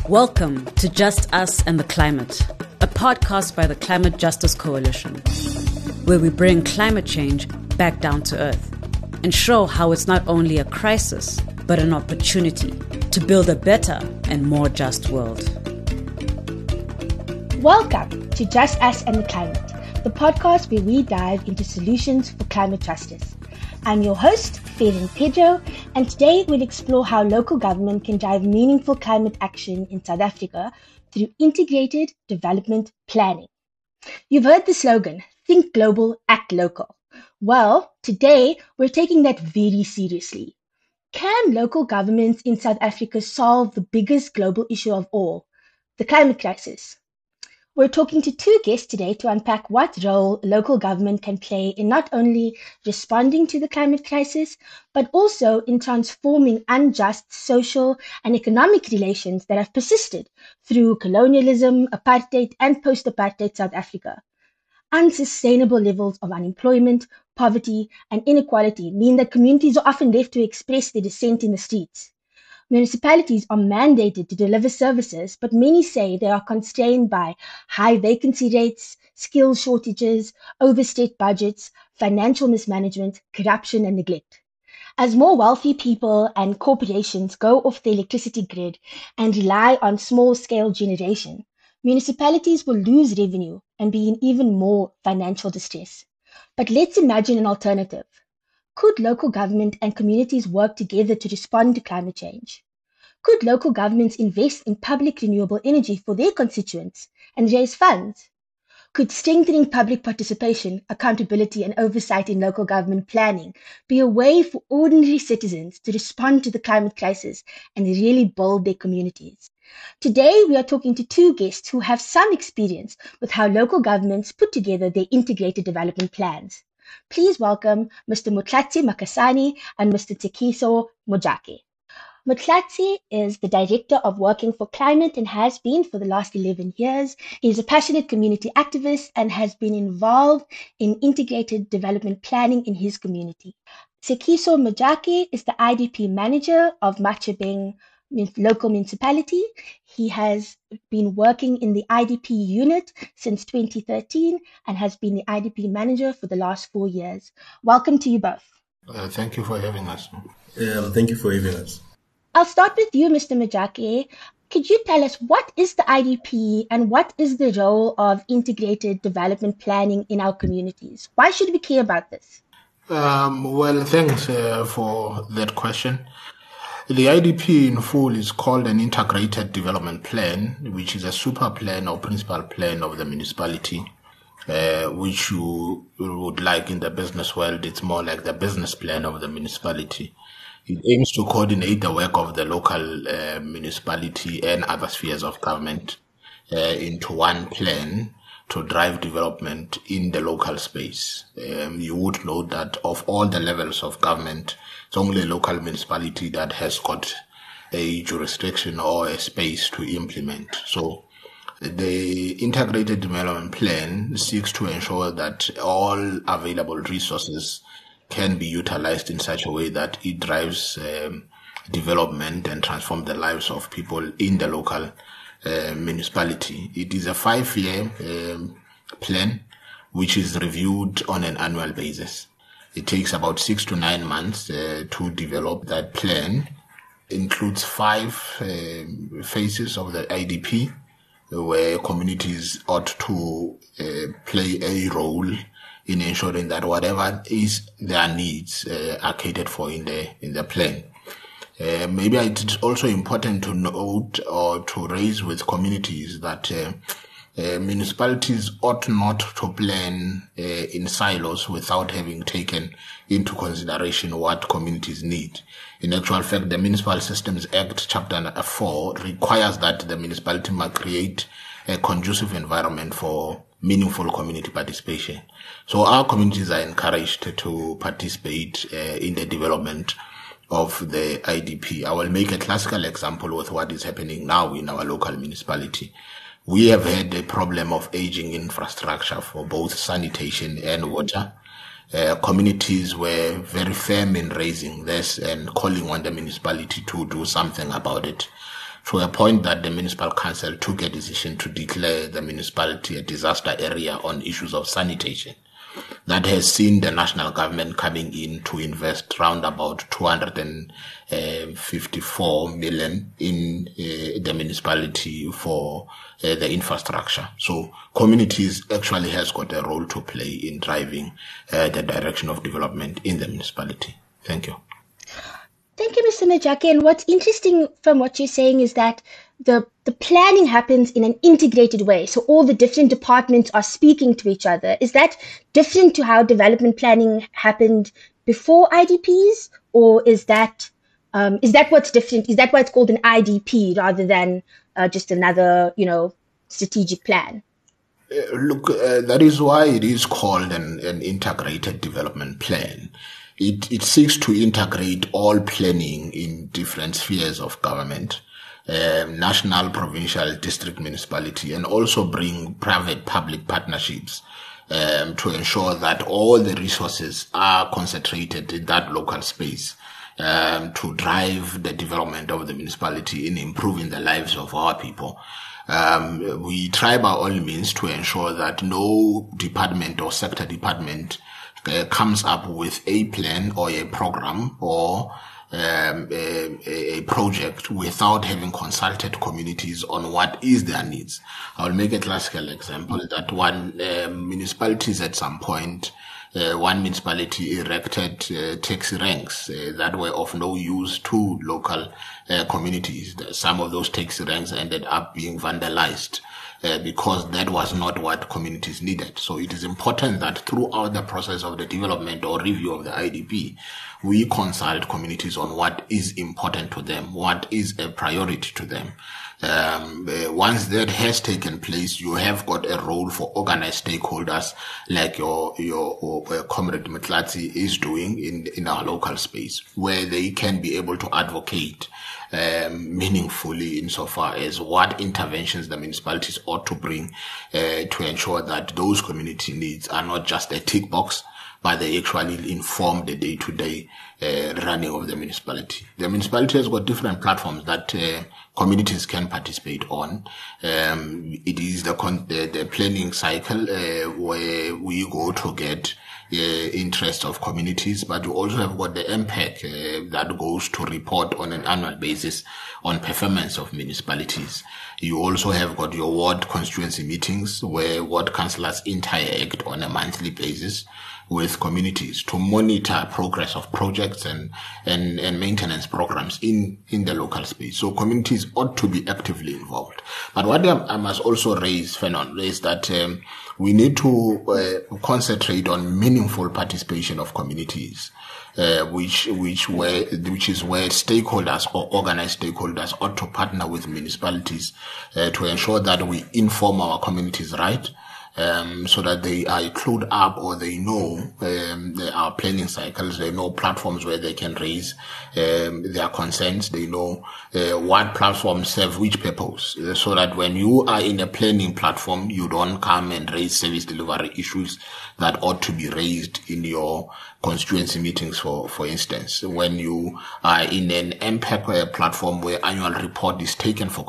Welcome to Just Us and the Climate, a podcast by the Climate Justice Coalition, where we bring climate change back down to earth and show how it's not only a crisis, but an opportunity to build a better and more just world. Welcome to Just Us and the Climate, the podcast where we dive into solutions for climate justice. I'm your host, Failing Pedro, and today we'll explore how local government can drive meaningful climate action in South Africa through integrated development planning. You've heard the slogan, think global, act local. Well, today we're taking that very seriously. Can local governments in South Africa solve the biggest global issue of all, the climate crisis? We're talking to two guests today to unpack what role local government can play in not only responding to the climate crisis, but also in transforming unjust social and economic relations that have persisted through colonialism, apartheid, and post-apartheid South Africa. Unsustainable levels of unemployment, poverty, and inequality mean that communities are often left to express their dissent in the streets. Municipalities are mandated to deliver services, but many say they are constrained by high vacancy rates, skill shortages, overstretched budgets, financial mismanagement, corruption, and neglect. As more wealthy people and corporations go off the electricity grid and rely on small-scale generation, municipalities will lose revenue and be in even more financial distress. But let's imagine an alternative. Could local government and communities work together to respond to climate change? Could local governments invest in public renewable energy for their constituents and raise funds? Could strengthening public participation, accountability, and oversight in local government planning be a way for ordinary citizens to respond to the climate crisis and really build their communities? Today, we are talking to two guests who have some experience with how local governments put together their integrated development plans. Please welcome Mr. Motlatsi Makasane and Mr. Tshekiso Mojake. Motlatsi is the Director of Working for Climate and has been for the last 11 years. He is a passionate community activist and has been involved in integrated development planning in his community. Tshekiso Mojake is the IDP Manager of Machebeng local municipality. He has been working in the IDP unit since 2013 and has been the IDP manager for the last 4 years. Welcome to you both. Thank you for having us. Thank you for having us. I'll start with you, Mr. Mojake. Could you tell us what is the IDP and what is the role of integrated development planning in our communities? Why should we care about this? Well, thanks for that question. The IDP in full is called an integrated development plan, which is a super plan or principal plan of the municipality, which you would like in the business world. It's more like the business plan of the municipality. It aims to coordinate the work of the local municipality and other spheres of government into one plan to drive development in the local space. You would know that of all the levels of government, it's only a local municipality that has got a jurisdiction or a space to implement. So the integrated development plan seeks to ensure that all available resources can be utilized in such a way that it drives development and transforms the lives of people in the local municipality. It is a 5-year plan which is reviewed on an annual basis. It takes about 6 to 9 months to develop that plan. It includes 5 phases of the IDP where communities ought to play a role in ensuring that whatever is their needs are catered for in the plan. Maybe it's also important to note or to raise with communities that municipalities ought not to plan in silos without having taken into consideration what communities need. In actual fact, the Municipal Systems Act, Chapter 4, requires that the municipality must create a conducive environment for meaningful community participation. So our communities are encouraged to participate in the development of the IDP. I will make a classical example with what is happening now in our local municipality. We have had a problem of aging infrastructure for both sanitation and water. Communities were very firm in raising this and calling on the municipality to do something about it. to a point that the municipal council took a decision to declare the municipality a disaster area on issues of sanitation. That has seen the national government coming in to invest round about 254 million in the municipality for the infrastructure. So communities actually has got a role to play in driving the direction of development in the municipality. Thank you. Thank you, Mr. Majake. And what's interesting from what you're saying is that the planning happens in an integrated way. So all the different departments are speaking to each other. Is that different to how development planning happened before IDPs? Or is that what's different? Is that why it's called an IDP rather than just another, strategic plan? Look, that is why it is called an integrated development plan. It seeks to integrate all planning in different spheres of government, national, provincial, district, municipality, and also bring private-public partnerships to ensure that all the resources are concentrated in that local space to drive the development of the municipality in improving the lives of our people. We try by all means to ensure that no department or sector department comes up with a plan or a program or a project without having consulted communities on what is their needs. I'll make a classical example that one municipalities at some point, one municipality erected taxi ranks that were of no use to local communities. Some of those taxi ranks ended up being vandalized because that was not what communities needed. So it is important that throughout the process of the development or review of the IDP, we consult communities on what is important to them, what is a priority to them. Once that has taken place, you have got a role for organized stakeholders like your Comrade Mtlati is doing in our local space, where they can be able to advocate meaningfully insofar as what interventions the municipalities ought to bring to ensure that those community needs are not just a tick box, but they actually inform the day-to-day running of the municipality. The municipality has got different platforms that communities can participate on. It is the planning cycle where we go to get interest of communities, but you also have got the MPEC that goes to report on an annual basis on performance of municipalities. You also have got your ward constituency meetings where ward councillors interact on a monthly basis with communities to monitor progress of projects and maintenance programs in the local space. So communities ought to be actively involved. But what I must also raise, Fenon, is that we need to concentrate on meaningful participation of communities, which is where stakeholders or organized stakeholders ought to partner with municipalities to ensure that we inform our communities right, so that they are clued up or they know our planning cycles, they know platforms where they can raise their concerns, they know what platforms serve which purpose, so that when you are in a planning platform, you don't come and raise service delivery issues that ought to be raised in your constituency meetings, for instance. When you are in an MPEC platform where annual report is taken for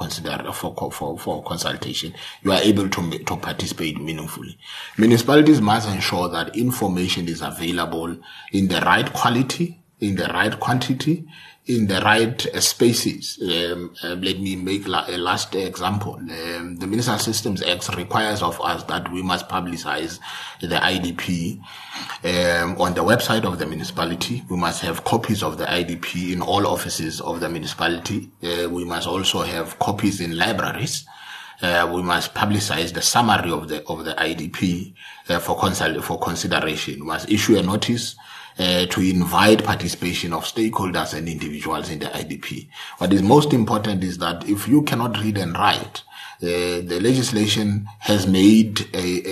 consultation, you are able to participate meaningfully. Municipalities must ensure that information is available in the right quality, in the right quantity, in the right spaces. Let me make a last example. The Ministerial Systems Act requires of us that we must publicize the IDP on the website of the municipality. We must have copies of the IDP in all offices of the municipality. We must also have copies in libraries. We must publicize the summary of the IDP for consideration. We must issue a notice to invite participation of stakeholders and individuals in the IDP. What is most important is that if you cannot read and write, the legislation has made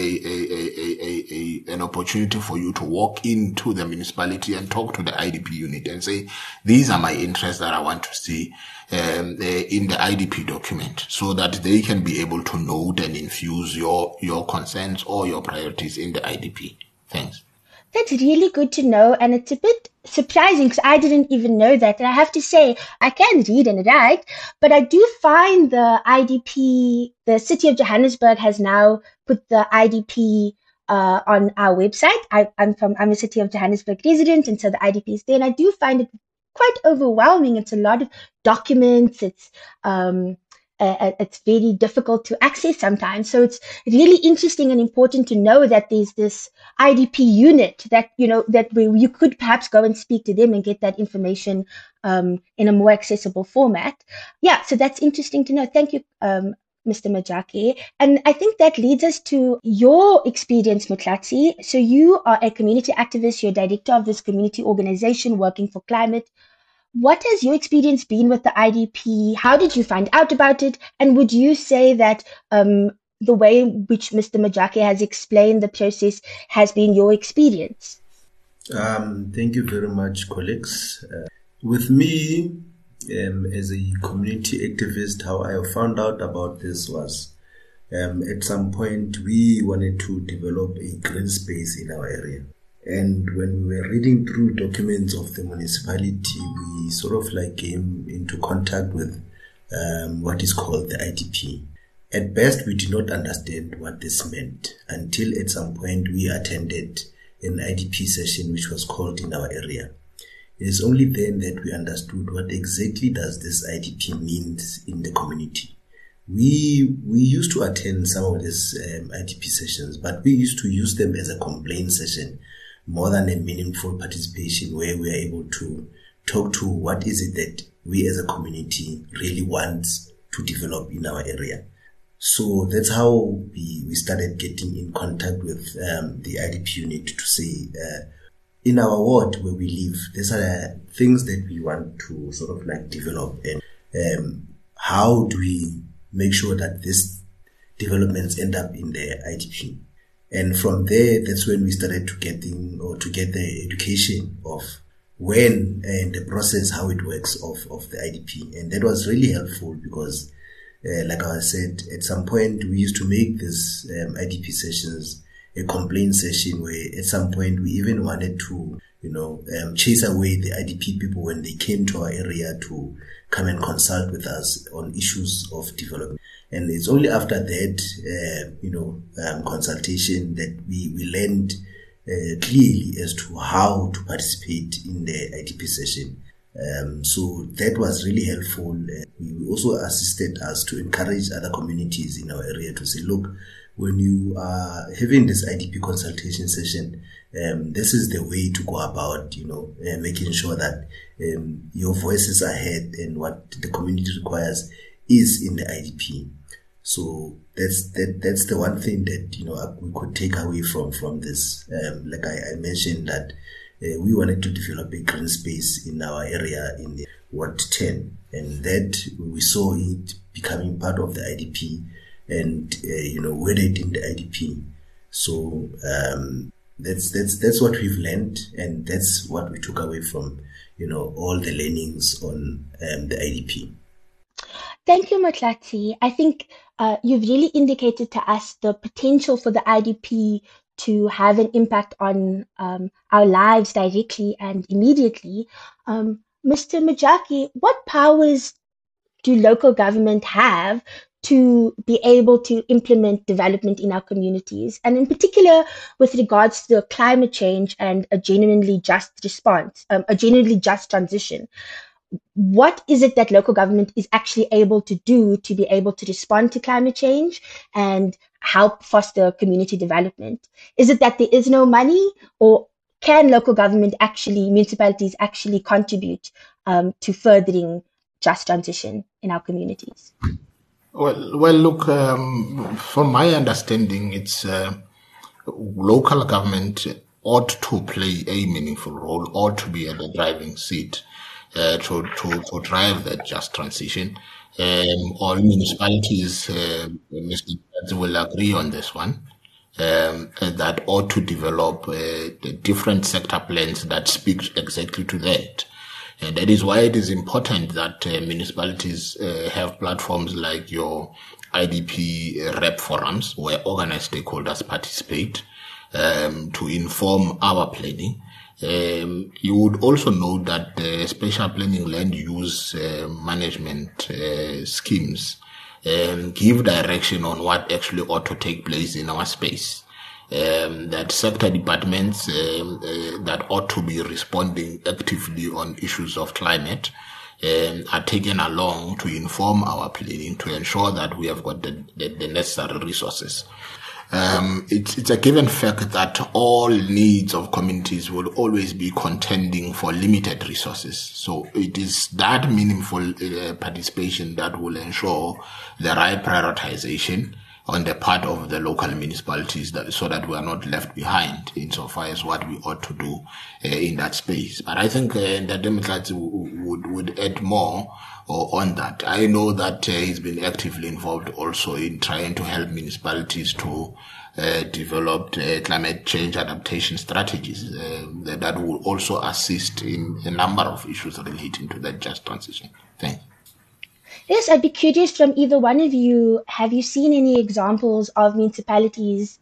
an opportunity for you to walk into the municipality and talk to the IDP unit and say, these are my interests that I want to see in the IDP document, so that they can be able to note and infuse your concerns or your priorities in the IDP. Thanks. That's really good to know, and it's a bit surprising because I didn't even know that. And I have to say, I can read and write, but I do find the IDP, the City of Johannesburg has now put the IDP on our website. I'm a City of Johannesburg resident, and so the IDP is there. And I do find it quite overwhelming. It's a lot of documents. It's very difficult to access sometimes. So it's really interesting and important to know that there's this IDP unit that, that where you could perhaps go and speak to them and get that information in a more accessible format. Yeah, so that's interesting to know. Thank you, Mr. Majake. And I think that leads us to your experience, Motlatsi. So you are a community activist, you're director of this community organization working for climate. What has your experience been with the IDP? How did you find out about it? And would you say that the way in which Mr. Majake has explained the process has been your experience? Thank you very much, colleagues. With me, as a community activist, how I found out about this was at some point we wanted to develop a green space in our area. And when we were reading through documents of the municipality, we sort of like came into contact with what is called the IDP. At best, we did not understand what this meant until at some point we attended an IDP session which was called in our area. It is only then that we understood what exactly does this IDP means in the community. We used to attend some of these IDP sessions, but we used to use them as a complaint session more than a meaningful participation where we are able to talk to what is it that we as a community really want to develop in our area. So that's how we started getting in contact with the IDP unit to say, in our ward where we live, these are things that we want to sort of like develop, and how do we make sure that these developments end up in the IDP. And from there, that's when we started to get the education of when and the process, how it works of the IDP. And that was really helpful because, like I said, at some point we used to make these IDP sessions a complaint session where at some point we even wanted to, chase away the IDP people when they came to our area to come and consult with us on issues of development. And it's only after that, consultation that we learned clearly as to how to participate in the IDP session. So that was really helpful. We also assisted us to encourage other communities in our area to say, look, when you are having this IDP consultation session, this is the way to go about, making sure that your voices are heard and what the community requires is in the IDP. So that's the one thing that we could take away from this. Like I mentioned that we wanted to develop a green space in our area in the Ward 10, and that we saw it becoming part of the IDP and wedded in the IDP. So that's what we've learned, and that's what we took away from all the learnings on the IDP. Thank you, Motlatsi. I think you've really indicated to us the potential for the IDP to have an impact on our lives directly and immediately. Mr. Majake, what powers do local government have to be able to implement development in our communities, and in particular with regards to climate change and a genuinely just response, a genuinely just transition? What is it that local government is actually able to do to be able to respond to climate change and help foster community development? Is it that there is no money, or can local government municipalities actually contribute to furthering just transition in our communities? Well, look, from my understanding, it's local government ought to play a meaningful role, ought to be at the driving seat to drive that just transition. All municipalities, Mr. will agree on this one, that ought to develop the different sector plans that speak exactly to that. And that is why it is important that municipalities have platforms like your IDP rep forums, where organized stakeholders participate to inform our planning. You would also note that the spatial planning land use management schemes give direction on what actually ought to take place in our space. That sector departments that ought to be responding actively on issues of climate are taken along to inform our planning to ensure that we have got the necessary resources. It's a given fact that all needs of communities will always be contending for limited resources. So it is that meaningful participation that will ensure the right prioritization on the part of the local municipalities, so that we are not left behind insofar as what we ought to do in that space. But I think the Democrats would add more on that. I know that he's been actively involved also in trying to help municipalities to develop climate change adaptation strategies that will also assist in a number of issues relating to that just transition. Thank you. Yes, I'd be curious from either one of you, have you seen any examples of municipalities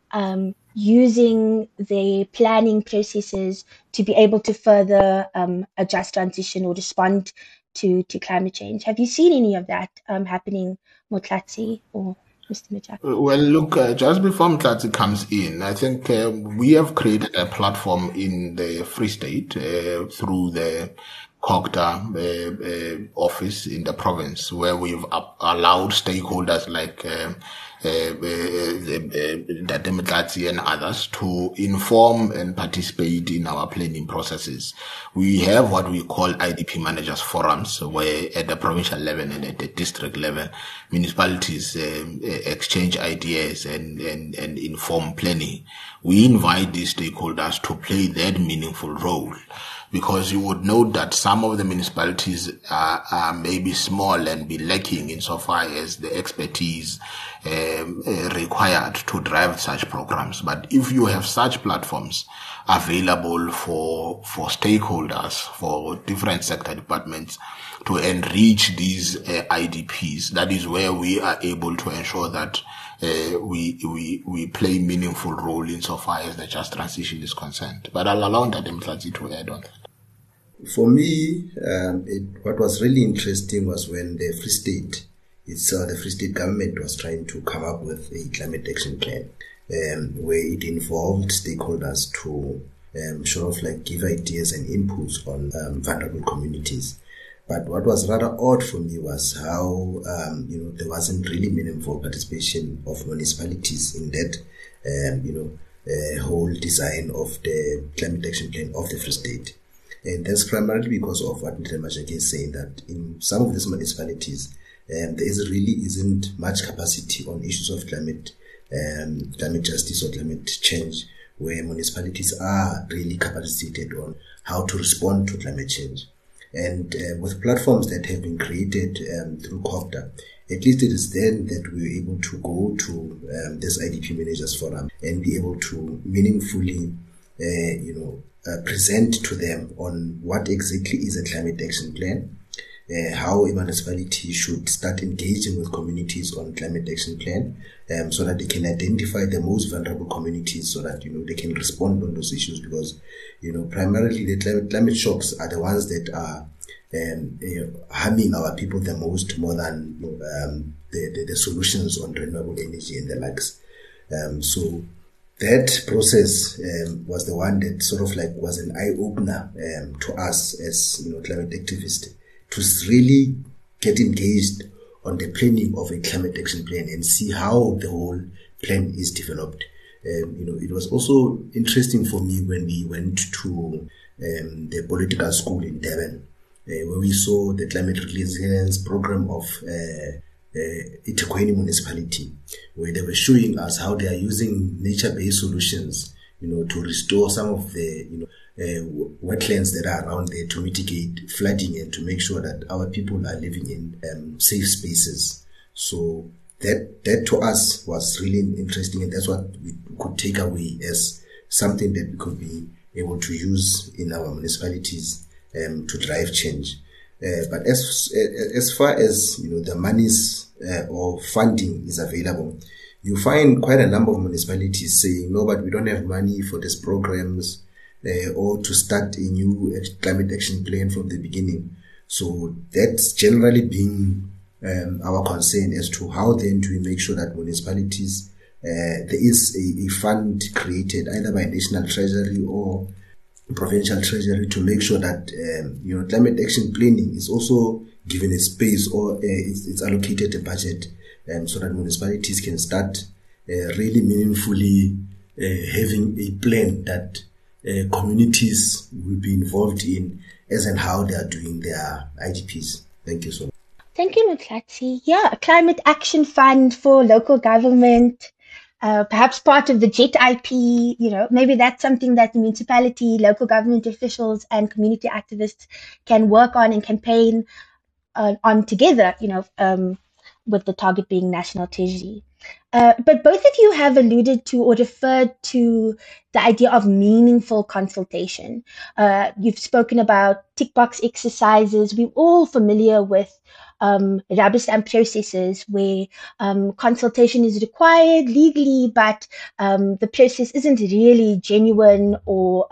using the planning processes to be able to further a just transition or respond to climate change? Have you seen any of that happening, Motlatsi or Mr. Machaka? Well, look, just before Motlatsi comes in, I think we have created a platform in the Free State through the COGTA office in the province, where we've allowed stakeholders like the Democrats and others to inform and participate in our planning processes. We have what we call IDP managers forums, where at the provincial level and at the district level, municipalities exchange ideas and inform planning. We invite these stakeholders to play that meaningful role, because you would note that some of the municipalities are maybe small and be lacking insofar as the expertise required to drive such programs. But if you have such platforms available for stakeholders, for different sector departments to enrich these IDPs, that is where we are able to ensure that we play meaningful role insofar as the just transition is concerned. But I'll allow Ndademtlatsi to add on that. For me, what was really interesting was when the Free State, the Free State government was trying to come up with a climate action plan, where it involved stakeholders to sort of like give ideas and inputs on vulnerable communities. But what was rather odd for me was how there wasn't really meaningful participation of municipalities in that whole design of the climate action plan of the Free State. And that's primarily because of what Mr. Machaka is saying, that in some of these municipalities, there isn't much capacity on issues of climate justice or climate change, where municipalities are really capacitated on how to respond to climate change. And with platforms that have been created through COGTA, at least it is then that we were able to go to this IDP Managers Forum and be able to meaningfully, present to them on what exactly is a climate action plan, how a municipality should start engaging with communities on climate action plan, so that they can identify the most vulnerable communities, so that they can respond on those issues. Because primarily the climate shocks are the ones that are harming our people the most, more than the solutions on renewable energy and the likes. So that process was the one that sort of like was an eye-opener to us as climate activists, to really get engaged on the planning of a climate action plan and see how the whole plan is developed. It was also interesting for me when we went to the political school in Durban, where we saw the climate resilience program of eThekwini municipality, where they were showing us how they are using nature-based solutions, to restore some of the, wetlands that are around there, to mitigate flooding and to make sure that our people are living in safe spaces. So that to us was really interesting, and that's what we could take away as something that we could be able to use in our municipalities to drive change. But as far as the monies or funding is available, you find quite a number of municipalities saying, no, but we don't have money for these programs. or to start a new climate action plan from the beginning. So that's generally been our concern as to how then do we make sure that municipalities, there is a fund created either by National Treasury or Provincial Treasury to make sure that climate action planning is also given a space, or it's allocated a budget, so that municipalities can start really meaningfully having a plan that communities will be involved in as and how they are doing their IDPs. Thank you so much. Thank you, Moklatsi. Yeah, a climate action fund for local government, perhaps part of the JET IP, maybe that's something that the municipality, local government officials and community activists can work on and campaign on together, with the target being national treasury. But both of you have alluded to or referred to the idea of meaningful consultation. You've spoken about tick box exercises. We're all familiar with rubber stamp processes where consultation is required legally, but the process isn't really genuine or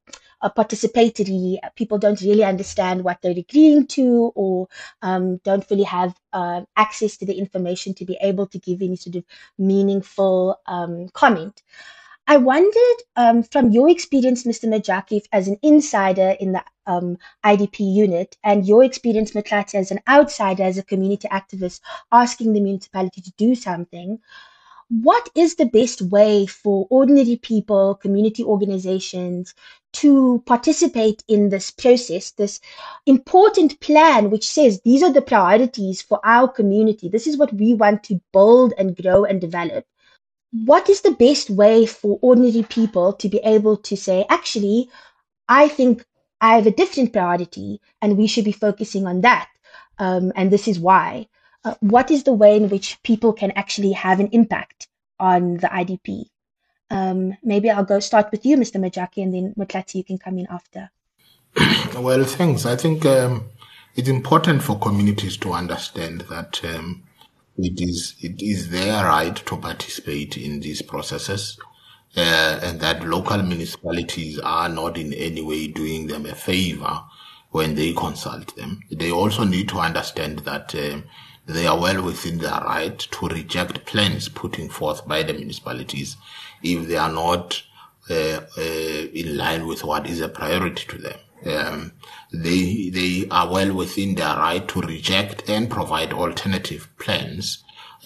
participatory. People don't really understand what they're agreeing to, or don't fully have access to the information to be able to give any sort of meaningful comment. I wondered, from your experience, Mr. Majaki, as an insider in the IDP unit, and your experience, Moklatsi, as an outsider, as a community activist, asking the municipality to do something, what is the best way for ordinary people, community organizations, to participate in this process, this important plan which says these are the priorities for our community, this is what we want to build and grow and develop? What is the best way for ordinary people to be able to say, actually, I think I have a different priority and we should be focusing on that, and this is why? What is the way in which people can actually have an impact on the IDP? Maybe I'll start with you, Mr. Majaki, and then Moklatsi, you can come in after. Well, thanks. I think it's important for communities to understand that it is their right to participate in these processes, and that local municipalities are not in any way doing them a favor when they consult them. They also need to understand that they are well within their right to reject plans putting forth by the municipalities if they are not in line with what is a priority to them. They are well within their right to reject and provide alternative plans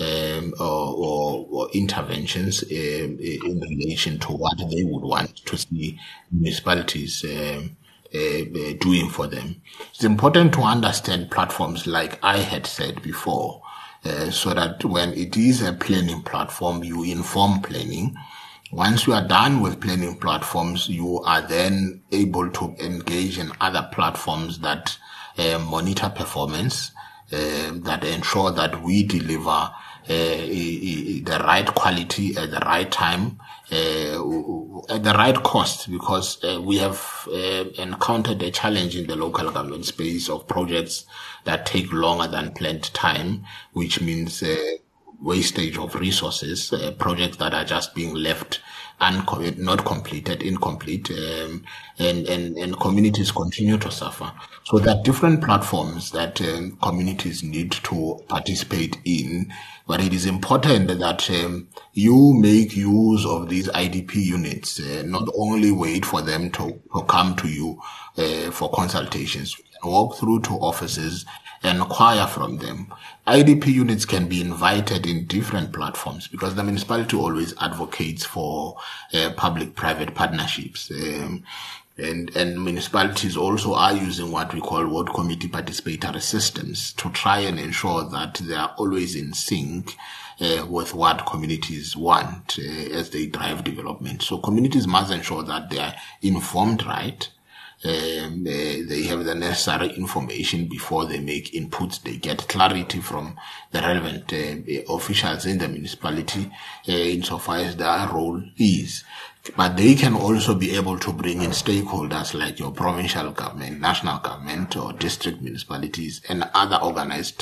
or interventions in relation to what they would want to see municipalities doing for them. It's important to understand platforms like I had said before, so that when it is a planning platform, you inform planning. Once you are done with planning platforms, you are then able to engage in other platforms that monitor performance, that ensure that we deliver the right quality at the right time, at the right cost, because we have encountered a challenge in the local government space of projects that take longer than planned time, which means wastage of resources, projects that are just being left not completed, incomplete, and communities continue to suffer. So there are different platforms that communities need to participate in, but it is important that you make use of these IDP units, not only wait for them to come to you for consultations. Walk through to offices and inquire from them. IDP units can be invited in different platforms because the municipality always advocates for public-private partnerships. And municipalities also are using what we call ward committee participatory systems to try and ensure that they are always in sync with what communities want as they drive development. So communities must ensure that they are informed right. They have the necessary information before they make inputs. They get clarity from the relevant officials in the municipality insofar as their role is. But they can also be able to bring in stakeholders like your provincial government, national government, or district municipalities and other organized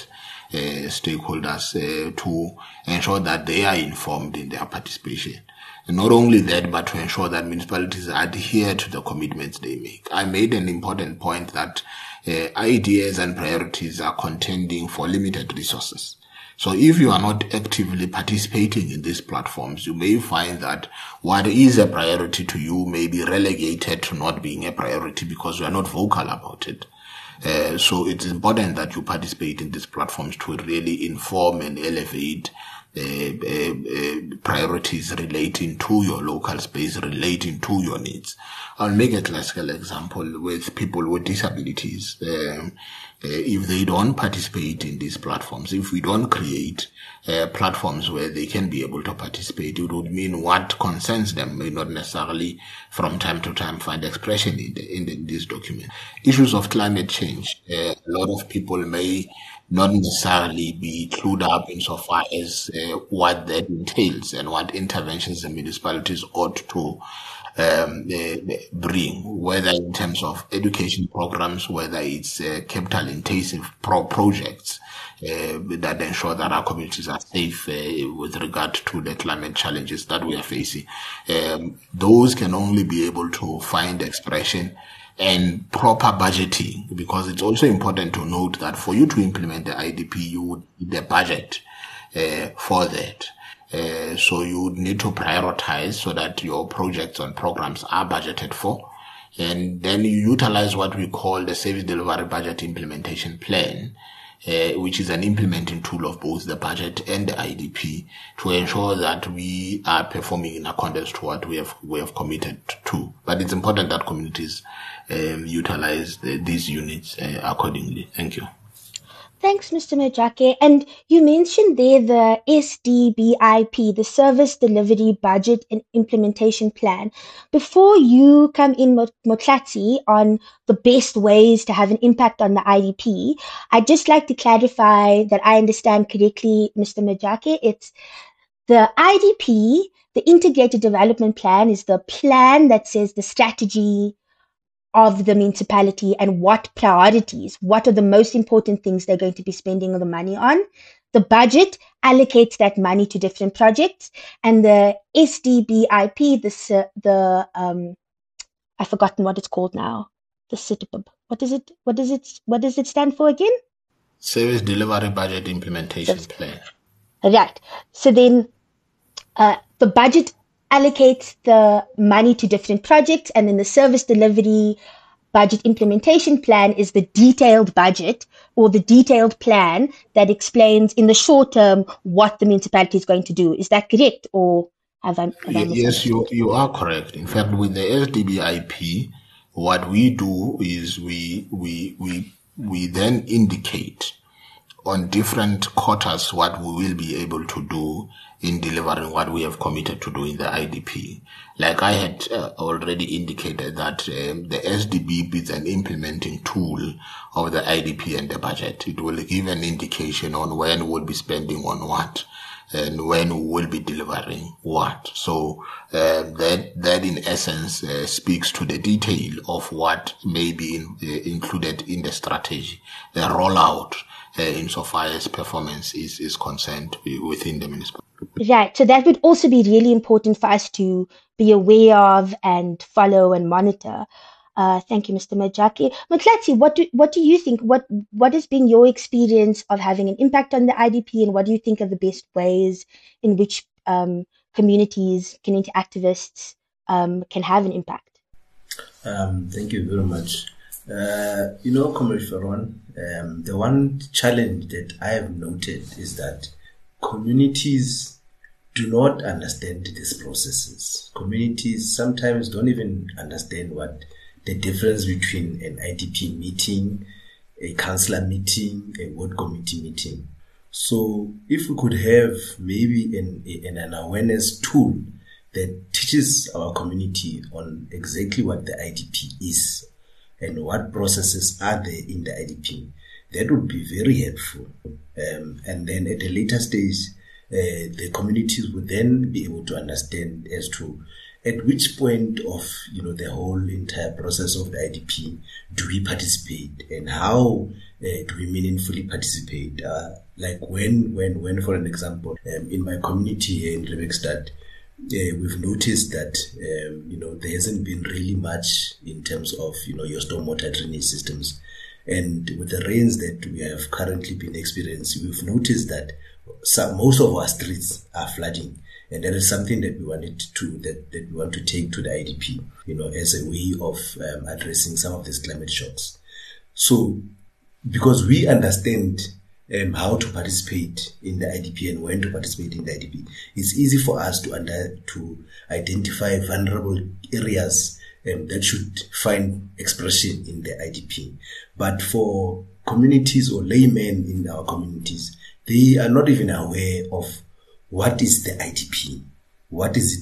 stakeholders to ensure that they are informed in their participation. And not only that, but to ensure that municipalities adhere to the commitments they make. I made an important point that ideas and priorities are contending for limited resources. So if you are not actively participating in these platforms, you may find that what is a priority to you may be relegated to not being a priority because you are not vocal about it. So it's important that you participate in these platforms to really inform and elevate priorities relating to your local space, relating to your needs. I'll make a classical example with people with disabilities. If they don't participate in these platforms, if we don't create platforms where they can be able to participate, it would mean what concerns them may not necessarily from time to time find expression in this document. Issues of climate change, a lot of people may not necessarily be clued up insofar as what that entails and what interventions the municipalities ought to bring, whether in terms of education programs, whether it's capital intensive projects that ensure that our communities are safe with regard to the climate challenges that we are facing. Those can only be able to find expression and proper budgeting, because it's also important to note that for you to implement the IDP, you would need a budget for that. So you would need to prioritize so that your projects and programs are budgeted for. And then you utilize what we call the Service Delivery Budget Implementation Plan, which is an implementing tool of both the budget and the IDP to ensure that we are performing in accordance to what we have committed to. But it's important that communities utilize these units accordingly. Thank you. Thanks, Mr. Modjake. And you mentioned there the SDBIP, the Service Delivery Budget and Implementation Plan. Before you come in, Motlatsi, on the best ways to have an impact on the IDP, I'd just like to clarify that I understand correctly, Mr. Modjake. It's the IDP, the Integrated Development Plan, is the plan that says the strategy of the municipality and what priorities, what are the most important things they're going to be spending the money on. The budget allocates that money to different projects, and the SDBIP, I've forgotten what it's called now. The CITIPB. What does it stand for again? Service Delivery Budget Implementation Plan. Right. So then the budget allocates the money to different projects, and then the Service Delivery Budget Implementation Plan is the detailed budget or the detailed plan that explains in the short term what the municipality is going to do. Is that correct, or have I Yes, you are correct. In fact, with the SDBIP, what we do is we then indicate on different quarters what we will be able to do in delivering what we have committed to do in the IDP. Like I had already indicated that the SDB is an implementing tool of the IDP and the budget. It will give an indication on when we'll be spending on what and when we will be delivering what. So that in essence speaks to the detail of what may be included in the strategy, the rollout, insofar as performance is concerned within the municipality. Right. So that would also be really important for us to be aware of and follow and monitor. Thank you, Mr. Modjake. Motlatsi, what do you think? What has been your experience of having an impact on the IDP, and what do you think are the best ways in which communities, community activists can have an impact? Thank you very much. Comrade Ferron, the one challenge that I have noted is that communities do not understand these processes. Communities sometimes don't even understand what the difference between an IDP meeting, a councillor meeting, a ward committee meeting. So if we could have maybe an awareness tool that teaches our community on exactly what the IDP is and what processes are there in the IDP, that would be very helpful. And then at a later stage, the communities would then be able to understand as to at which point of the whole entire process of the IDP do we participate, and how do we meaningfully participate Like when, for an example, in my community here in Rivekstad, we've noticed that, there hasn't been really much in terms of, your stormwater drainage systems. And with the rains that we have currently been experiencing, we've noticed that most of our streets are flooding. And that is something that we we want to take to the IDP, as a way of addressing some of these climate shocks. So, because we understand how to participate in the IDP and when to participate in the IDP, it's easy for us to identify vulnerable areas that should find expression in the IDP. But for communities or laymen in our communities, they are not even aware of what is the IDP, what is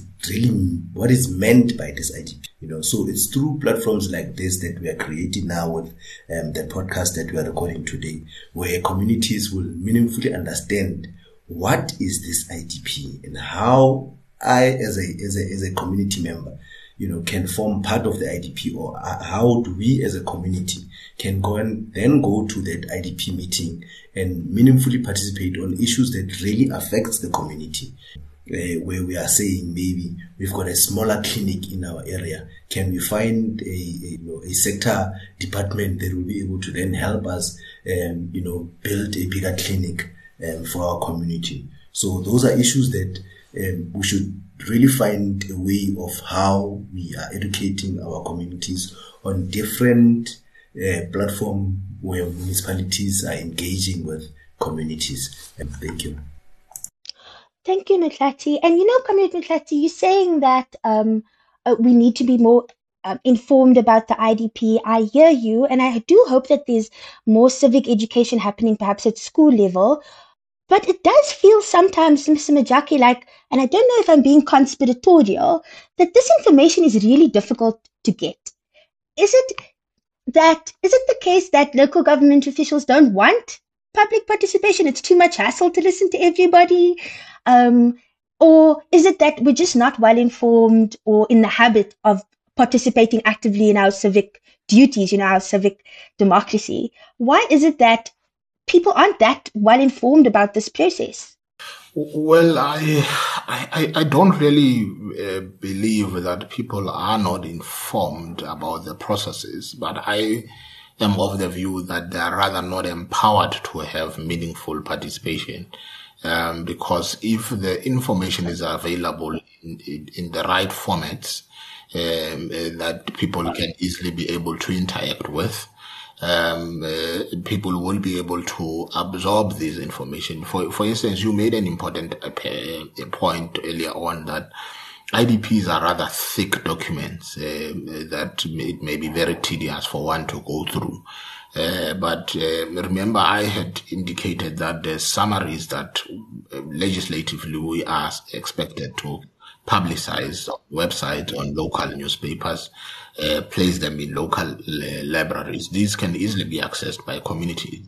meant by this IDP. So it's through platforms like this that we are creating now with the podcast that we are recording today, where communities will meaningfully understand what is this IDP and how I, as a community member, can form part of the IDP, or how do we as a community can go and then go to that IDP meeting and meaningfully participate on issues that really affects the community. Where we are saying maybe we've got a smaller clinic in our area. Can we find a sector department that will be able to then help us, build a bigger clinic for our community? So those are issues that we should really find a way of how we are educating our communities on different platforms where municipalities are engaging with communities. Thank you. Thank you, Mtlati. And Comrade Mtlati, you're saying that we need to be more informed about the IDP. I hear you, and I do hope that there's more civic education happening, perhaps at school level. But it does feel sometimes, Mr. Majaki, like, and I don't know if I'm being conspiratorial, that this information is really difficult to get. Is it the case that local government officials don't want public participation? It's too much hassle to listen to everybody? Or is it that we're just not well informed or in the habit of participating actively in our civic duties, our civic democracy? Why is it that people aren't that well informed about this process? Well, I don't really believe that people are not informed about the processes, but I am of the view that they are rather not empowered to have meaningful participation. Because if the information is available in the right formats, that people can easily be able to interact with, people will be able to absorb this information. For instance, you made an important point earlier on that IDPs are rather thick documents that it may be very tedious for one to go through. But remember, I had indicated that the summaries that legislatively we are expected to publicize on websites, on local newspapers, place them in local libraries. These can easily be accessed by communities.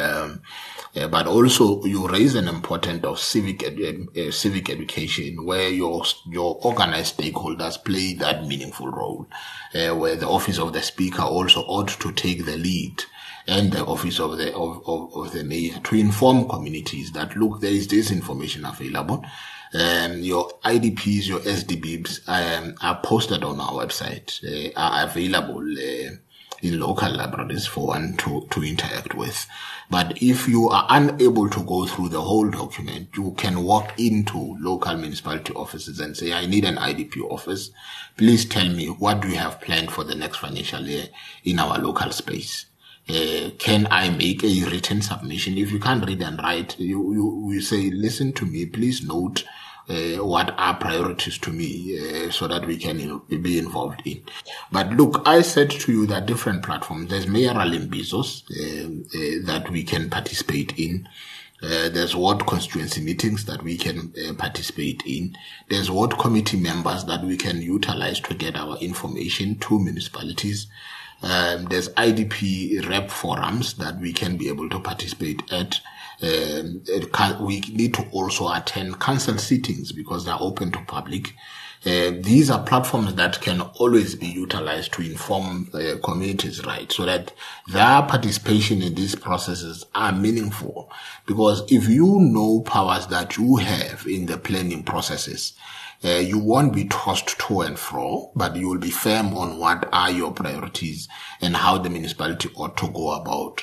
But also you raise an important of civic education, where your organized stakeholders play that meaningful role, where the office of the speaker also ought to take the lead, and the office of the mayor, to inform communities that, look, there is this information available. Your IDPs, your SDBs are posted on our website, are available in local libraries for one to interact with. But if you are unable to go through the whole document, you can walk into local municipality offices and say, I need an IDP office. Please tell me, what do you have planned for the next financial year in our local space? Can I make a written submission? If you can't read and write, you say, listen to me, please note what are priorities to me, so that we can be involved in. But look, I said to you that different platforms, there's mayoral imbizos that we can participate in. There's ward constituency meetings that we can participate in. There's ward committee members that we can utilize to get our information to municipalities. There's IDP rep forums that we can be able to participate at. We need to also attend council sittings because they're open to public. These are platforms that can always be utilized to inform communities, right? So that their participation in these processes are meaningful. Because if you know powers that you have in the planning processes, you won't be tossed to and fro, but you will be firm on what are your priorities and how the municipality ought to go about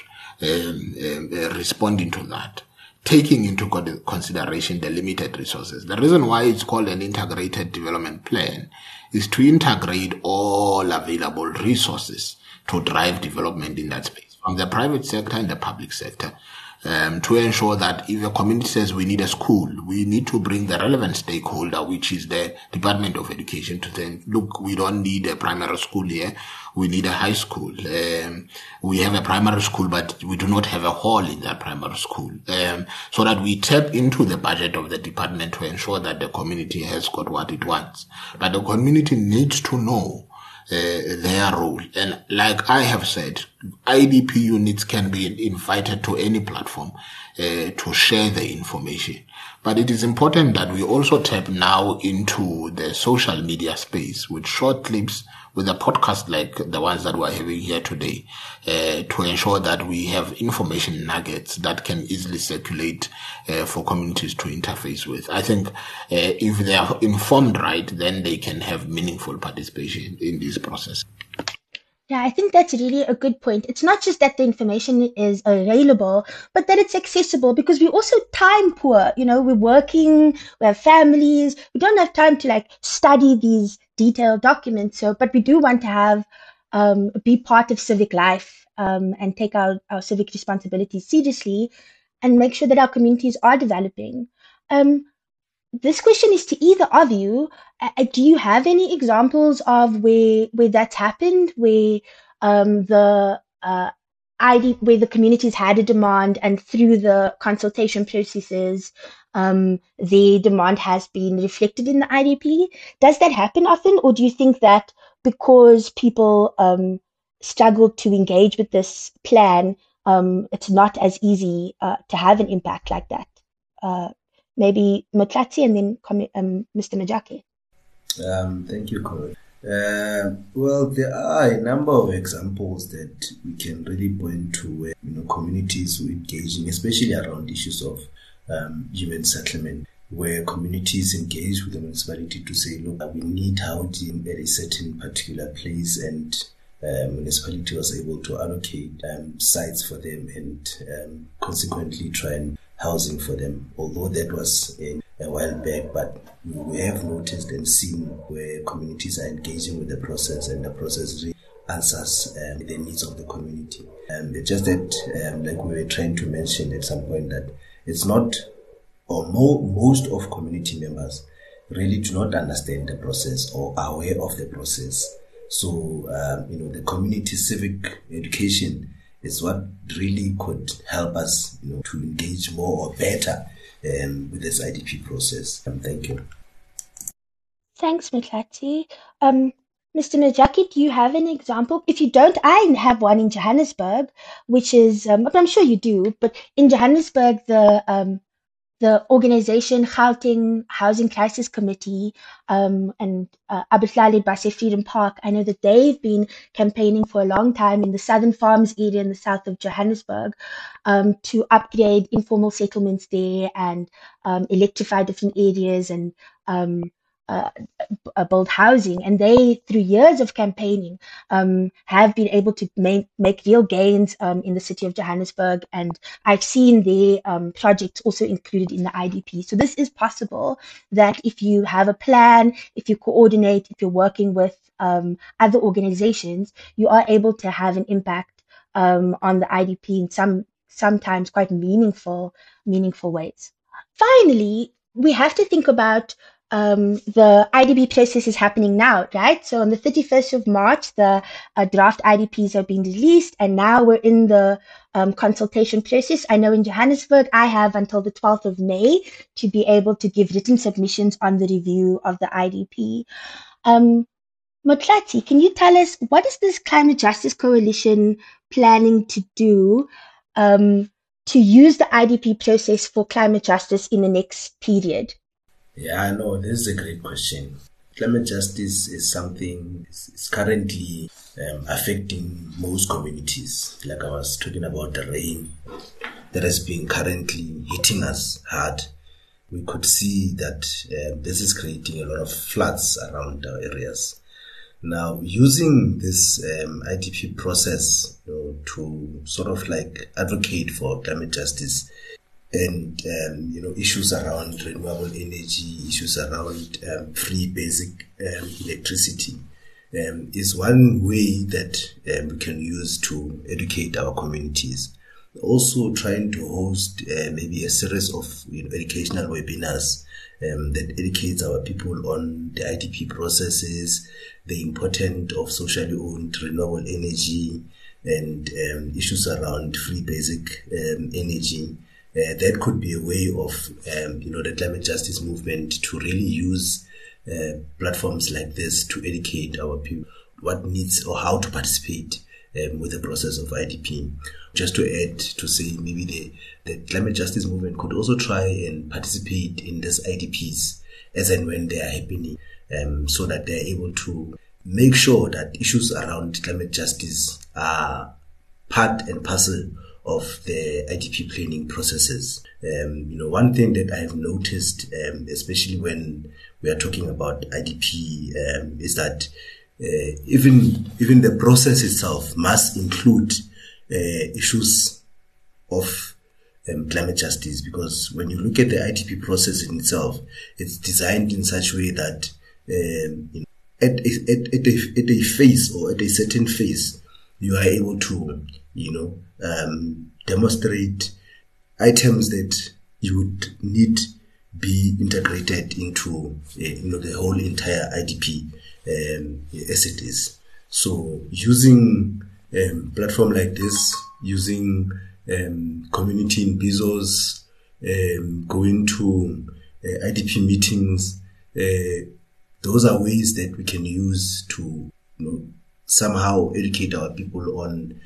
responding to that, taking into consideration the limited resources. The reason why it's called an integrated development plan is to integrate all available resources to drive development in that space, from the private sector and the public sector. To ensure that if a community says we need a school, we need to bring the relevant stakeholder, which is the Department of Education, to say, look, we don't need a primary school here. We need a high school. We have a primary school, but we do not have a hall in that primary school. So that we tap into the budget of the department to ensure that the community has got what it wants. But the community needs to know their role. And like I have said, IDP units can be invited to any platform to share the information. But it is important that we also tap now into the social media space with short clips, with a podcast like the ones that we're having here today, to ensure that we have information nuggets that can easily circulate for communities to interface with. I think if they are informed right, then they can have meaningful participation in this process. Yeah, I think that's really a good point. It's not just that the information is available, but that it's accessible, because we're also time poor. You know, we're working, we have families, we don't have time to study these detailed documents. So, but we do want to have, be part of civic life, and take our civic responsibilities seriously and make sure that our communities are developing. This question is to either of you. Do you have any examples of where that's happened, where where the communities had a demand and through the consultation processes, their demand has been reflected in the IDP? Does that happen often, or do you think that because people struggle to engage with this plan, it's not as easy to have an impact like that? Maybe Motlati and then Mr. Majake. Thank you, Corey. Well, there are a number of examples that we can really point to where communities were engaging, especially around issues of human settlement, where communities engage with the municipality to say, look, we need housing at a certain particular place, and municipality was able to allocate sites for them and consequently try and housing for them, although that was a while back, but we have noticed and seen where communities are engaging with the process, and the process really answers the needs of the community. Just that, like we were trying to mention at some point, that it's not, or most of community members really do not understand the process or are aware of the process. So, the community civic education is what really could help us, to engage more or better with this IDP process. Thank you. Thanks, Motlati. Mr. Majake, do you have an example? If you don't, I have one in Johannesburg, which is, but I'm sure you do, but in Johannesburg, the organization Gauteng Housing Crisis Committee and Abuhlali Base Freedom Park, I know that they've been campaigning for a long time in the Southern Farms area in the south of Johannesburg to upgrade informal settlements there and electrify different areas and build housing. And they, through years of campaigning, have been able to make real gains in the city of Johannesburg. And I've seen their projects also included in the IDP. So this is possible, that if you have a plan, if you coordinate, if you're working with other organizations, you are able to have an impact on the IDP in sometimes quite meaningful ways. Finally, we have to think about the IDP process is happening now, right? So on the 31st of March, the draft IDPs have been released, and now we're in the consultation process. I know in Johannesburg, I have until the 12th of May to be able to give written submissions on the review of the IDP. Motlati, can you tell us, what is this Climate Justice Coalition planning to do to use the IDP process for climate justice in the next period? Yeah, I know, this is a great question. climate justice is something is currently affecting most communities. Like I was talking about the rain that has been currently hitting us hard. We could see that this is creating a lot of floods around our areas. Now, using this IDP process, to sort of like advocate for climate justice and issues around renewable energy, issues around free basic electricity, is one way that we can use to educate our communities. Also trying to host maybe a series of educational webinars that educates our people on the IDP processes, the importance of socially owned renewable energy, and issues around free basic energy. That could be a way of the climate justice movement to really use platforms like this to educate our people what needs or how to participate with the process of IDP. Just to add to say, maybe the climate justice movement could also try and participate in these IDPs as and when they are happening, so that they are able to make sure that issues around climate justice are part and parcel of the IDP planning processes. One thing that I've noticed, especially when we are talking about IDP, is that even the process itself must include issues of climate justice, because when you look at the IDP process in itself, it's designed in such a way that at a phase or at a certain phase, you are able to demonstrate items that you would need be integrated into the whole entire IDP as it is. So using platform like this, using community in Bizos, going to IDP meetings, those are ways that we can use to somehow educate our people on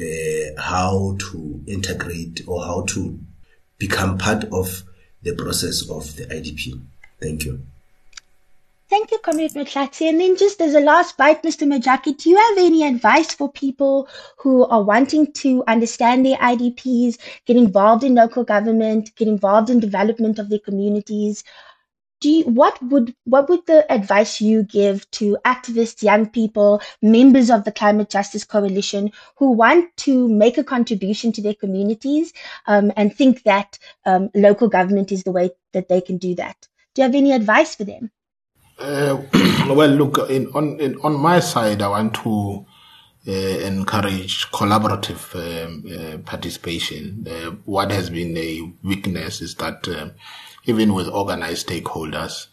how to integrate or how to become part of the process of the IDP. Thank you. Thank you, Comrade Motlatsi. And then just as a last bite, Mr. Majaki, do you have any advice for people who are wanting to understand their IDPs, get involved in local government, get involved in development of their communities? What would the advice you give to activists, young people, members of the Climate Justice Coalition who want to make a contribution to their communities and think that local government is the way that they can do that? Do you have any advice for them? Well, look, on my side, I want to encourage collaborative participation. What has been a weakness is that even with organized stakeholders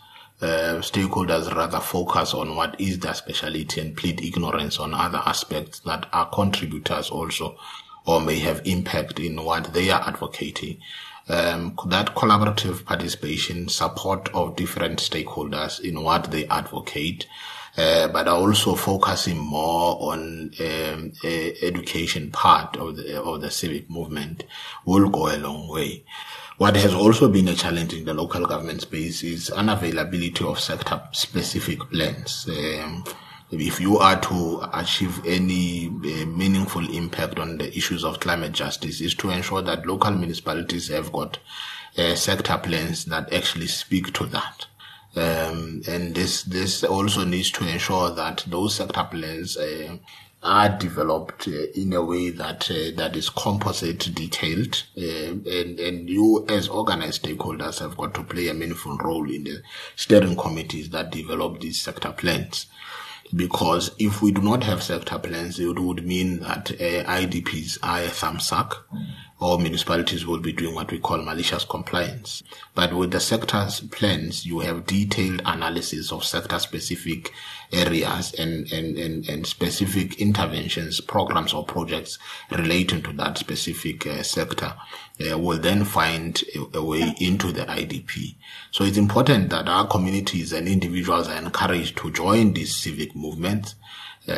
rather focus on what is their specialty and plead ignorance on other aspects that are contributors also or may have impact in what they are advocating. That collaborative participation, support of different stakeholders in what they advocate, but are also focusing more on education part of the civic movement will go a long way. What has also been a challenge in the local government space is unavailability of sector-specific plans. If you are to achieve any meaningful impact on the issues of climate justice, is to ensure that local municipalities have got sector plans that actually speak to that. And this also needs to ensure that those sector plans are developed in a way that is composite, detailed, and you as organized stakeholders have got to play a meaningful role in the steering committees that develop these sector plans. Because if we do not have sector plans, it would mean that IDPs are a thumbsuck, or municipalities will be doing what we call malicious compliance. But with the sector's plans, you have detailed analysis of sector-specific areas and specific interventions, programs or projects relating to that specific sector will then find a way into the IDP. So it's important that our communities and individuals are encouraged to join these civic movements,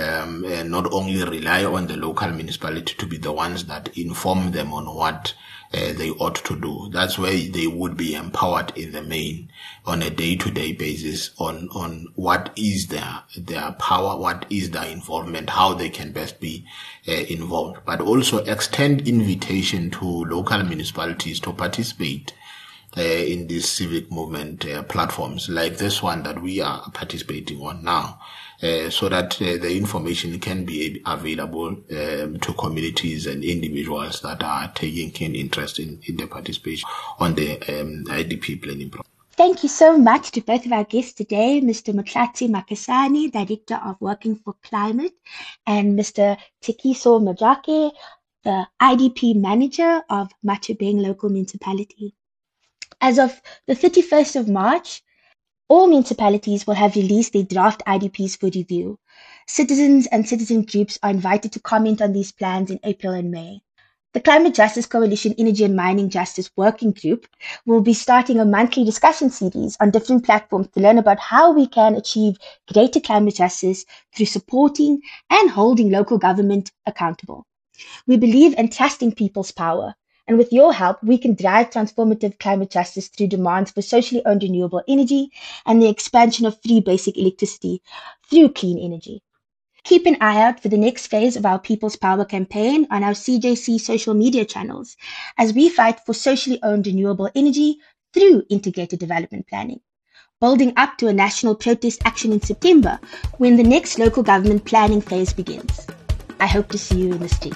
and not only rely on the local municipality to be the ones that inform them on what they ought to do. That's where they would be empowered in the main on a day-to-day basis on what is their power, what is their involvement, how they can best be involved, but also extend invitation to local municipalities to participate in these civic movement platforms like this one that we are participating on now, so that the information can be available to communities and individuals that are taking keen interest in the participation on the IDP planning process. Thank you so much to both of our guests today, Mr. Motlatsi Makasane, Director of Working for Climate, and Mr. Tekiso Majake, the IDP Manager of Matubeng Local Municipality. As of the 31st of March, all municipalities will have released their draft IDPs for review. Citizens and citizen groups are invited to comment on these plans in April and May. The Climate Justice Coalition Energy and Mining Justice Working Group will be starting a monthly discussion series on different platforms to learn about how we can achieve greater climate justice through supporting and holding local government accountable. We believe in trusting people's power, and with your help, we can drive transformative climate justice through demands for socially owned renewable energy and the expansion of free basic electricity through clean energy. Keep an eye out for the next phase of our People's Power campaign on our CJC social media channels as we fight for socially owned renewable energy through integrated development planning, building up to a national protest action in September when the next local government planning phase begins. I hope to see you in the streets.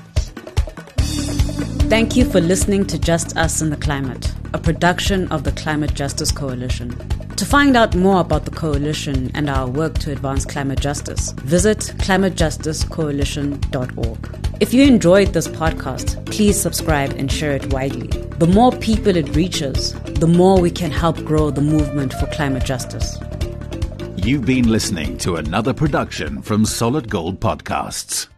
Thank you for listening to Just Us and the Climate, a production of the Climate Justice Coalition. To find out more about the coalition and our work to advance climate justice, visit climatejusticecoalition.org. If you enjoyed this podcast, please subscribe and share it widely. The more people it reaches, the more we can help grow the movement for climate justice. You've been listening to another production from Solid Gold Podcasts.